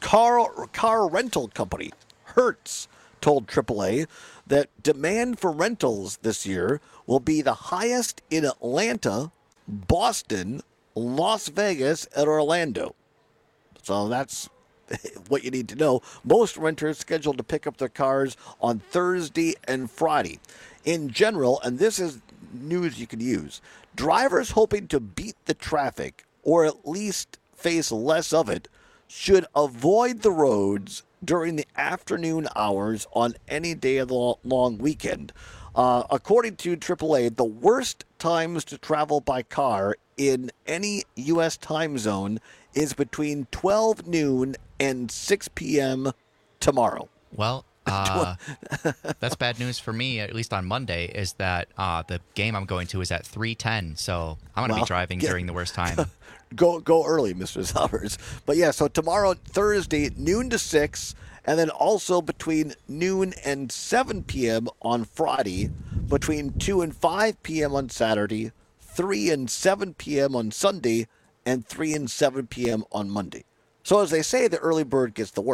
Car rental company Hertz told AAA that demand for rentals this year will be the highest in Atlanta, Boston, Las Vegas, and Orlando. So that's what you need to know. Most renters scheduled to pick up their cars on Thursday and Friday. In general, and this is news you can use, drivers hoping to beat the traffic or at least face less of it should avoid the roads during the afternoon hours on any day of the long weekend. According to AAA, the worst times to travel by car in any U.S. time zone is between 12 noon and 6 p.m. tomorrow. Well, that's bad news for me, at least on Monday, is that the game I'm going to is at 3:10, so I'm going to be driving during the worst time. Go early, Mr. Summers. But yeah, so tomorrow, Thursday, noon to 6, and then also between noon and 7 p.m. on Friday, between 2 and 5 p.m. on Saturday, 3 and 7 p.m. on Sunday, and 3 and 7 p.m. on Monday. So as they say, the early bird gets the worm.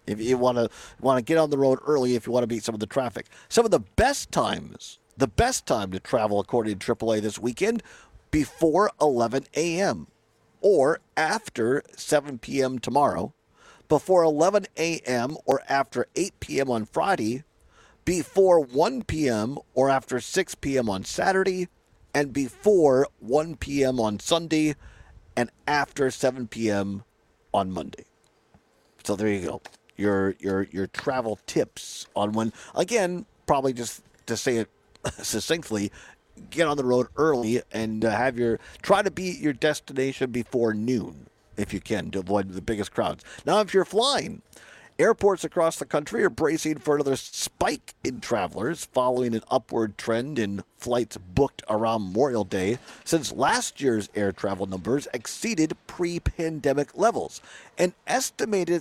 If you want to get on the road early, if you want to beat some of the traffic. Some of the best time to travel, according to AAA this weekend, before 11 a.m. or after 7 p.m. tomorrow, before 11 a.m. or after 8 p.m. on Friday, before 1 p.m. or after 6 p.m. on Saturday, and before 1 p.m. on Sunday, and after 7 p.m. on Monday. So there you go. Your travel tips on when, again, probably just to say it succinctly, get on the road early and try to be at your destination before noon if you can, to avoid the biggest crowds. Now, if you're flying, airports across the country are bracing for another spike in travelers following an upward trend in flights booked around Memorial Day since last year's air travel numbers exceeded pre-pandemic levels. An estimated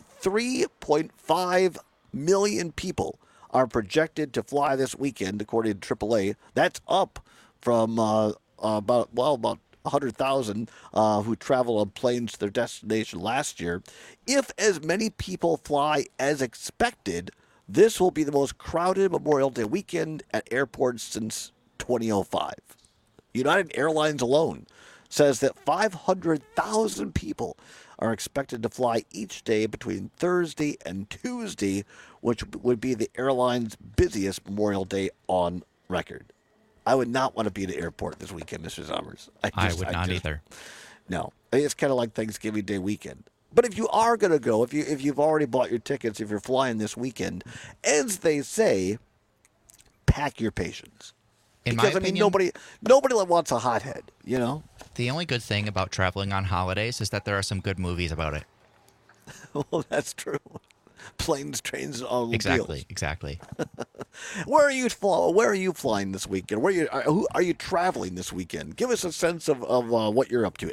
3.5 million people are projected to fly this weekend, according to AAA. That's up from about 100,000 who travel on planes to their destination last year. If as many people fly as expected, this will be the most crowded Memorial Day weekend at airports since 2005. United Airlines alone says that 500,000 people are expected to fly each day between Thursday and Tuesday, which would be the airline's busiest Memorial Day on record. I would not want to be at the airport this weekend, Mr. Summers. I would not either. No. It's kind of like Thanksgiving Day weekend. But if you are going to go, if you've already bought your tickets, if you're flying this weekend, as they say, pack your patience. In because, my opinion, nobody wants a hothead, you know? The only good thing about traveling on holidays is that there are some good movies about it. Well, that's true. Planes, trains, and automobiles. Exactly. Where are you flying this weekend? Are you traveling this weekend? Give us a sense of what you're up to.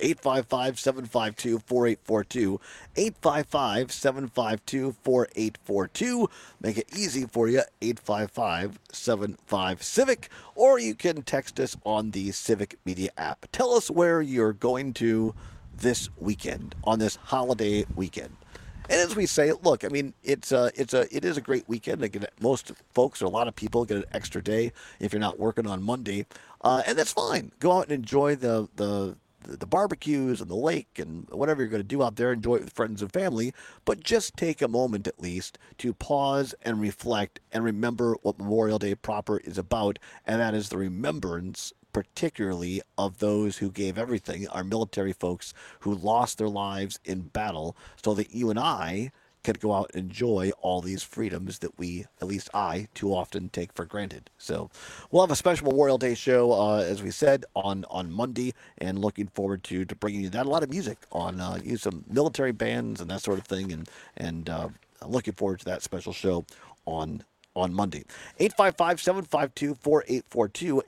855-752-4842. 855-752-4842. Make it easy for you. 855-75-CIVIC. Or you can text us on the Civic Media app. Tell us where you're going to this weekend, on this holiday weekend. And as we say, look, I mean, it is a great weekend. Most folks, or a lot of people, get an extra day if you're not working on Monday, and that's fine. Go out and enjoy the barbecues and the lake and whatever you're going to do out there. Enjoy it with friends and family, but just take a moment at least to pause and reflect and remember what Memorial Day proper is about, and that is the remembrance, particularly of those who gave everything, our military folks who lost their lives in battle, so that you and I could go out and enjoy all these freedoms that we, at least I, too often take for granted. So we'll have a special Memorial Day show, as we said, on Monday, and looking forward to bringing you that. A lot of music on some military bands and that sort of thing, and looking forward to that special show on Monday. 855-752-4842,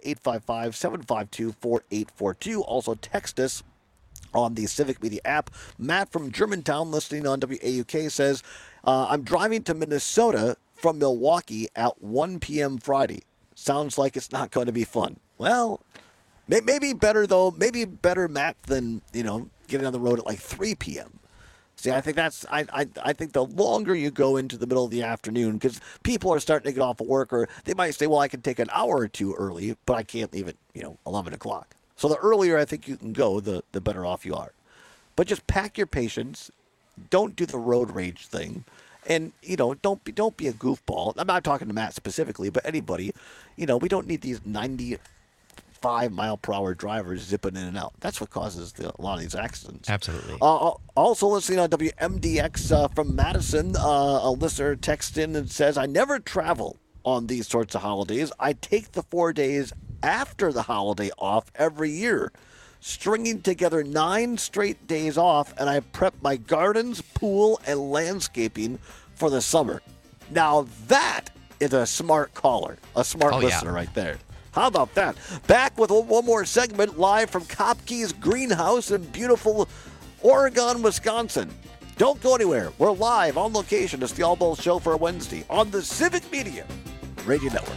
855-752-4842. Also text us on the Civic Media app. Matt from Germantown, listening on WAUK, says, I'm driving to Minnesota from Milwaukee at 1 p.m. Friday. Sounds like it's not going to be fun. Well, maybe better, though. Maybe better, Matt, than, getting on the road at like 3 p.m. See, I think I think the longer you go into the middle of the afternoon, because people are starting to get off of work, or they might say, well, I can take an hour or two early, but I can't leave at, 11 o'clock. So the earlier I think you can go, the better off you are. But just pack your patience. Don't do the road rage thing. And, don't be a goofball. I'm not talking to Matt specifically, but anybody. We don't need these 95-mile-per-hour drivers zipping in and out. That's what causes a lot of these accidents. Absolutely. Also listening on WMDX from Madison, a listener texts in and says, I never travel on these sorts of holidays. I take the 4 days after the holiday off every year, stringing together 9 straight days off, and I prep my gardens, pool, and landscaping for the summer. Now that is a smart caller, a smart listener right there. How about that? Back with one more segment live from Kopke's Greenhouse in beautiful Oregon, Wisconsin. Don't go anywhere. We're live on location. It's the All Balls Show for a Wednesday on the Civic Media Radio Network.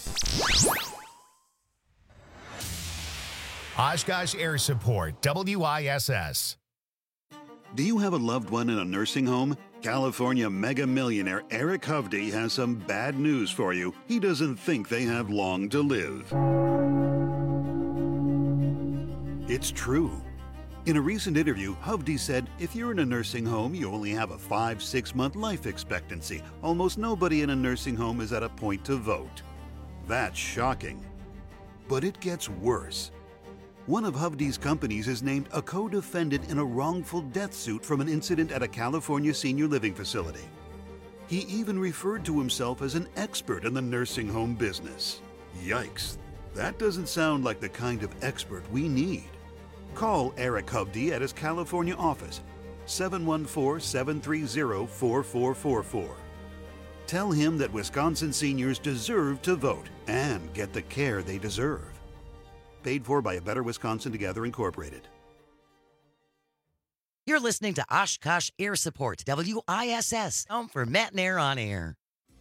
Oshkosh Air Support, WISS. Do you have a loved one in a nursing home? California mega millionaire Eric Hovde has some bad news for you. He doesn't think they have long to live. It's true. In a recent interview, Hovde said, if you're in a nursing home, you only have a 5-6 month life expectancy. Almost nobody in a nursing home is at a point to vote. That's shocking. But it gets worse. One of Hovde's companies is named a co-defendant in a wrongful death suit from an incident at a California senior living facility. He even referred to himself as an expert in the nursing home business. Yikes, that doesn't sound like the kind of expert we need. Call Eric Hovde at his California office, 714-730-4444. Tell him that Wisconsin seniors deserve to vote and get the care they deserve. Paid for by A Better Wisconsin Together, Incorporated. You're listening to Oshkosh Air Support, WISS, home for Matt and Air on Air.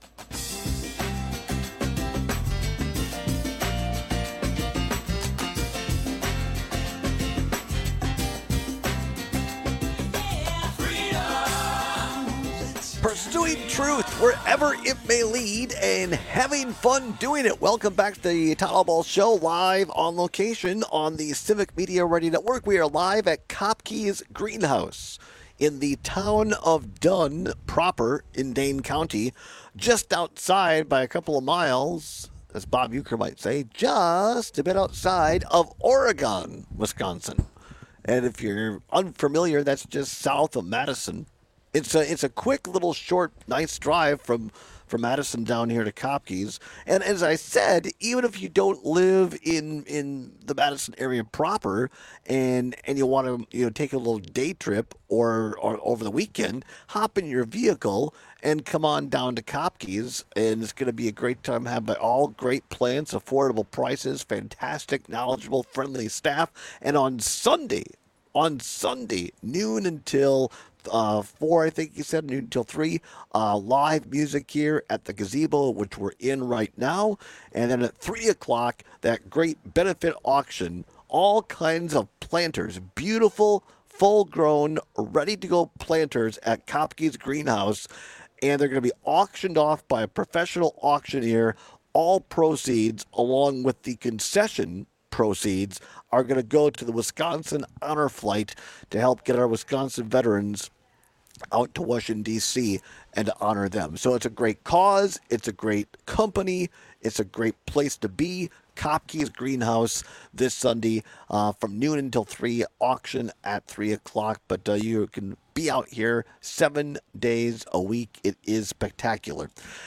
Pursuing truth wherever it may lead and having fun doing it. Welcome back to the Todd Ball Show, live on location on the Civic Media Radio Network. We are live at Kopke's Greenhouse in the town of Dunn proper in Dane County, just outside by a couple of miles, as Bob Uecker might say, just a bit outside of Oregon, Wisconsin. And if you're unfamiliar, that's just south of Madison. It's a quick little short, nice drive from Madison down here to Kopke's. And as I said, even if you don't live in the Madison area proper and you want to take a little day trip or over the weekend, hop in your vehicle and come on down to Kopke's, and it's going to be a great time had by all great plans, affordable prices, fantastic, knowledgeable, friendly staff. And on Sunday, noon until 4, I think you said, noon until 3. Live music here at the gazebo, which we're in right now. And then at 3 o'clock, that great benefit auction. All kinds of planters, beautiful, full-grown, ready-to-go planters at Kopke's Greenhouse. And they're going to be auctioned off by a professional auctioneer. All proceeds, along with the concession proceeds, are going to go to the Wisconsin Honor Flight to help get our Wisconsin veterans out to Washington, D.C. and to honor them. So it's a great cause. It's a great company. It's a great place to be. Kopke's Greenhouse this Sunday from noon until 3, auction at 3 o'clock. But you can be out here 7 days a week. It is spectacular.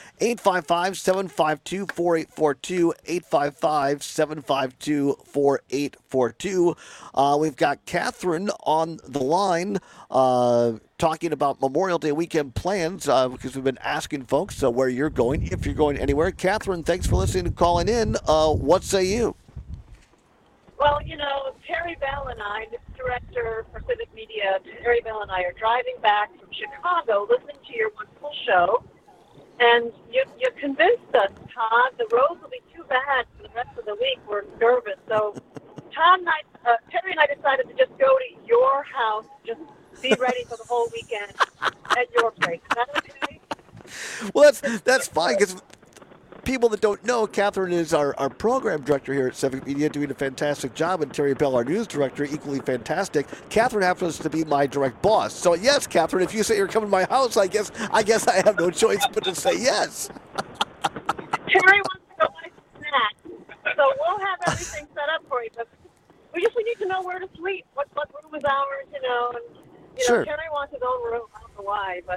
855-752-4842, 855-752-4842. We've got Catherine on the line talking about Memorial Day weekend plans because we've been asking folks where you're going, if you're going anywhere. Catherine, thanks for listening and calling in. What say you? Well, Terry Bell and I, the director for Civic Media, Terry Bell and I are driving back from Chicago listening to your wonderful show. And you convinced us, Todd. The roads will be too bad for the rest of the week. We're nervous. So Terry and I decided to just go to your house, just be ready for the whole weekend at your place. Is that okay? Well, that's fine, because people that don't know, Catherine is our program director here at Civic Media, doing a fantastic job, and Terry Bell, our news director, equally fantastic. Catherine happens to be my direct boss. So yes, Catherine, if you say you're coming to my house, I guess I have no choice but to say yes. Terry wants to go buy some snacks, so we'll have everything set up for you. But we need to know where to sleep. What room is ours? And Sure. Terry wants his own room. I don't know why, but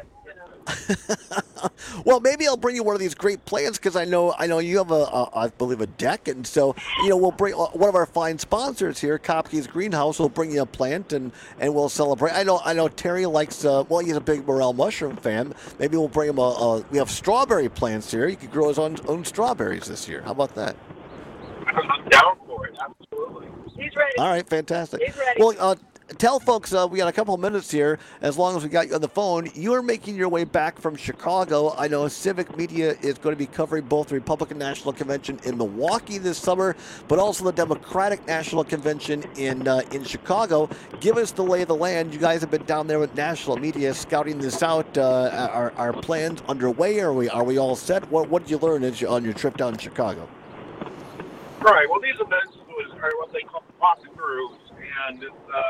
Well, maybe I'll bring you one of these great plants, because I know you have I believe a deck, and so we'll bring one of our fine sponsors here, Kopke's Greenhouse. Will bring you a plant and we'll celebrate. I know Terry likes he's a big morel mushroom fan. Maybe we'll bring him we have strawberry plants here. He could grow his own strawberries this year. How about that? I'm down for it. Absolutely. He's ready. All right, fantastic. He's ready. Well, tell folks, we got a couple of minutes here, as long as we got you on the phone. You're making your way back from Chicago. I know Civic Media is going to be covering both the Republican National Convention in Milwaukee this summer, but also the Democratic National Convention in Chicago. Give us the lay of the land. You guys have been down there with national media scouting this out. Are plans underway? Are we all set? What did you learn on your trip down to Chicago? Right. Well, these events are what they call walkthroughs, and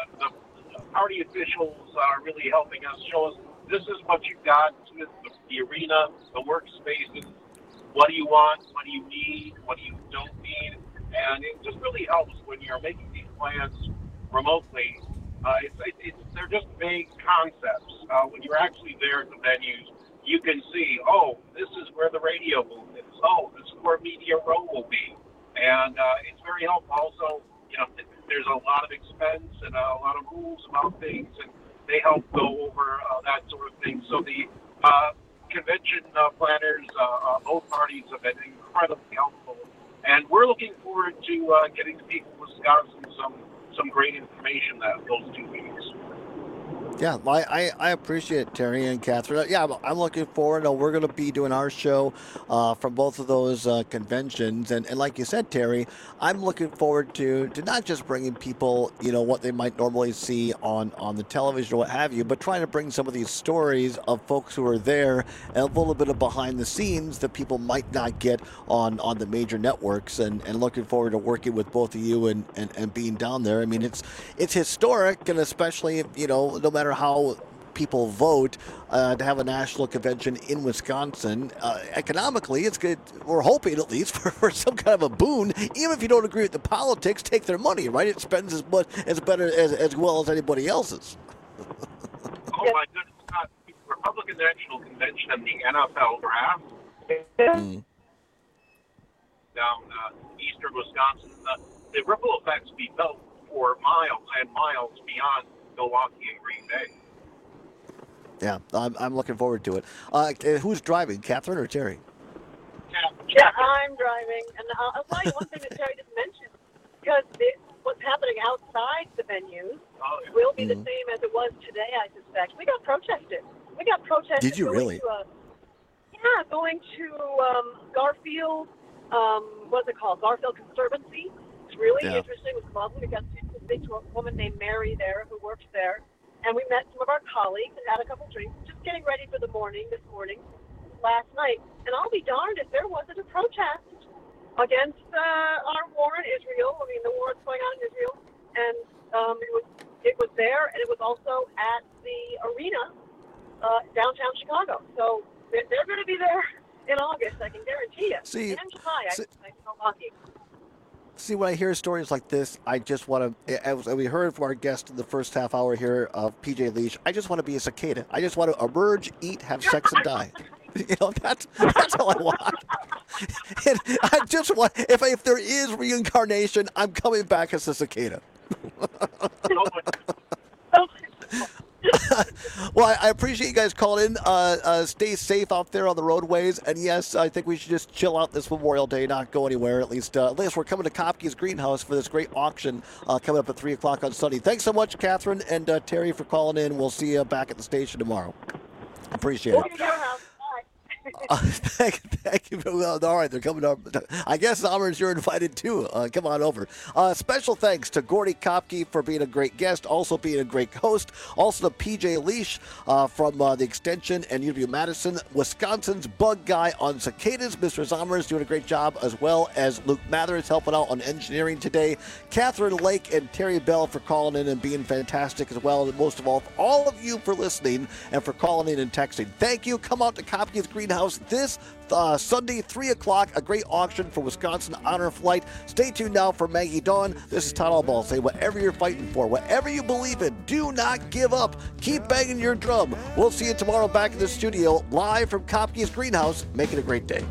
the party officials are really helping us show us this is what you've got with the arena, the workspaces. What do you want? What do you need? What do you don't need? And it just really helps when you're making these plans remotely. They're just vague concepts. When you're actually there at the venues, you can see, oh, this is where the radio booth is. Oh, this is where Media Row will be. And it's very helpful. Also, there's a lot of expense and a lot of rules about things, and they help go over that sort of thing. So the convention planners, both parties have been incredibly helpful. And we're looking forward to getting the people of Wisconsin some great information those 2 weeks. Yeah, I appreciate it, Terry and Catherine. Yeah, I'm looking forward. We're going to be doing our show from both of those conventions. And like you said, Terry, I'm looking forward to not just bringing people, what they might normally see on the television or what have you, but trying to bring some of these stories of folks who are there and a little bit of behind the scenes that people might not get on the major networks. And looking forward to working with both of you and being down there. I mean, it's historic, and especially, no matter how people vote to have a national convention in Wisconsin. Economically, it's good. We're hoping at least for some kind of a boon. Even if you don't agree with the politics, take their money, right? It spends as well as anybody else's. Oh my goodness! The Republican National Convention and the NFL draft down eastern Wisconsin. The ripple effects be felt for miles and miles beyond Milwaukee and Green Bay. Yeah, I'm looking forward to it. Who's driving, Catherine or Terry? Yeah, I'm driving, and I'll tell you one thing that Terry didn't mention, because what's happening outside the venues will be the same as it was today, I suspect. We got protested. Did you really? Going to Garfield, what's it called? Garfield Conservancy. It's really interesting. It was lovely. We got to speak to a woman named Mary there who works there. And we met some of our colleagues and had a couple drinks, just getting ready for this morning, last night. And I'll be darned if there wasn't a protest against our war in Israel. I mean, the war that's going on in Israel. And it was there, and it was also at the arena downtown Chicago. So they're going to be there in August, I can guarantee you. And July, I know Milwaukee. See, when I hear stories like this, I just want to, as we heard from our guest in the first half hour here of PJ Leash, I just want to be a cicada. I just want to emerge, eat, have sex, and die. That's all I want. And I just want, if there is reincarnation, I'm coming back as a cicada. Well, I appreciate you guys calling in. Stay safe out there on the roadways. And yes, I think we should just chill out this Memorial Day, not go anywhere. At least we're coming to Kopke's Greenhouse for this great auction coming up at 3 o'clock on Sunday. Thanks so much, Catherine and Terry, for calling in. We'll see you back at the station tomorrow. Appreciate it. Thank you. Well, all right, they're coming up. I guess, Amers, you're invited too. Come on over. Special thanks to Gordy Kopke for being a great guest, also being a great host. Also to PJ Leash from the Extension and UW-Madison, Wisconsin's bug guy on cicadas. Mr. Zamers doing a great job, as well as Luke Mathers helping out on engineering today. Catherine Lake and Terry Bell for calling in and being fantastic as well. And most of all of you for listening and for calling in and texting. Thank you. Come out to Kopke's Greenhouse this Sunday, 3 o'clock, a great auction for Wisconsin Honor Flight. Stay tuned now for Maggie Dawn. This is Todd Allball. Say whatever you're fighting for, whatever you believe in, do not give up. Keep banging your drum. We'll see you tomorrow back in the studio, live from Kopke's Greenhouse. Make it a great day.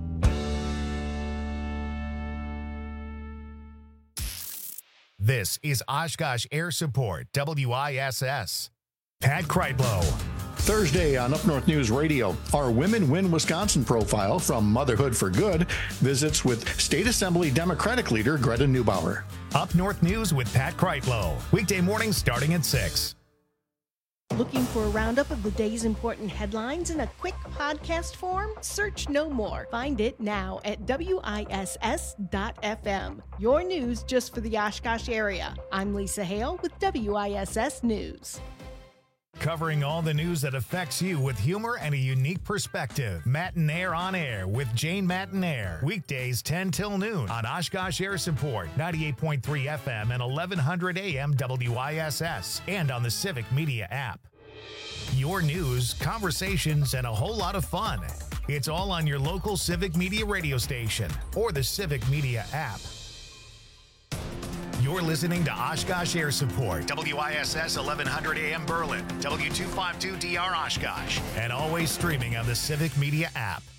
This is Oshkosh Air Support, WISS. Pat Kreitlow. Thursday on Up North News Radio, our Women Win Wisconsin profile from Motherhood for Good visits with State Assembly Democratic leader Greta Neubauer. Up North News with Pat Kreitlow. Weekday mornings starting at 6. Looking for a roundup of the day's important headlines in a quick podcast form? Search No More. Find it now at WISS.FM. Your news just for the Oshkosh area. I'm Lisa Hale with WISS News. Covering all the news that affects you with humor and a unique perspective. Matinaire on Air with Jane Matinaire. Weekdays 10 till noon on Oshkosh Air Support, 98.3 FM and 1100 AM WISS, and on the Civic Media app. Your news, conversations, and a whole lot of fun. It's all on your local Civic Media radio station or the Civic Media app. You're listening to Oshkosh Air Support, WISS 1100 AM Berlin, W252DR Oshkosh, and always streaming on the Civic Media app.